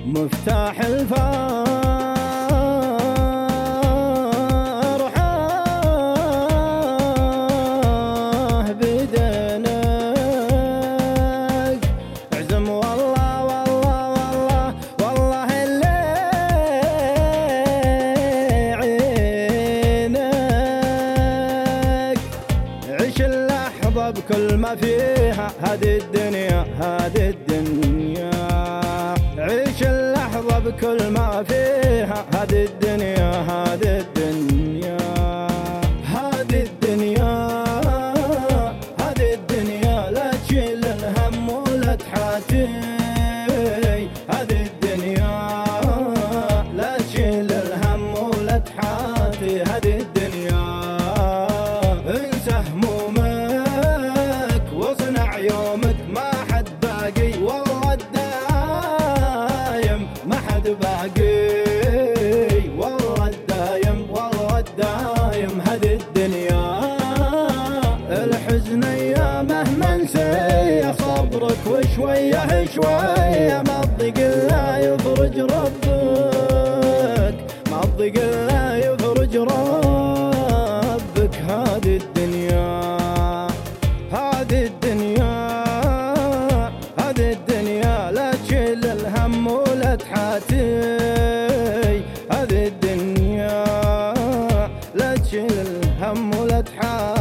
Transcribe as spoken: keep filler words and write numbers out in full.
مفتاح الفرحة بدينك. اعزم والله والله والله والله اللي يعينك. عيش اللحظة بكل ما فيها هذه الدنيا هذه الدنيا. عيش اللحظة بكل ما فيها هذه الدنيا هذه الدنيا. هذه الدنيا هذه الدنيا لا تشيل الهم ولا تحاتي. هذه الدنيا لا تشيل الهم ولا تحاتي. هذه الدنيا انسى همومك واصنع يومك. ما حد باقي والله الدايم ما حد باقي والله الدايم والله الدايم. هذه الدنيا الحزن ايامه منسية. صبرك وشويه شويه ما تضيق الا يفرج ربك ما تضيق الا يفرج ربك. هذه الدنيا هذه الدنيا هذه الدنيا لا تشيل الهم ولا تحاتي. هذه الدنيا لا تشيل الهم ولا تحاتي.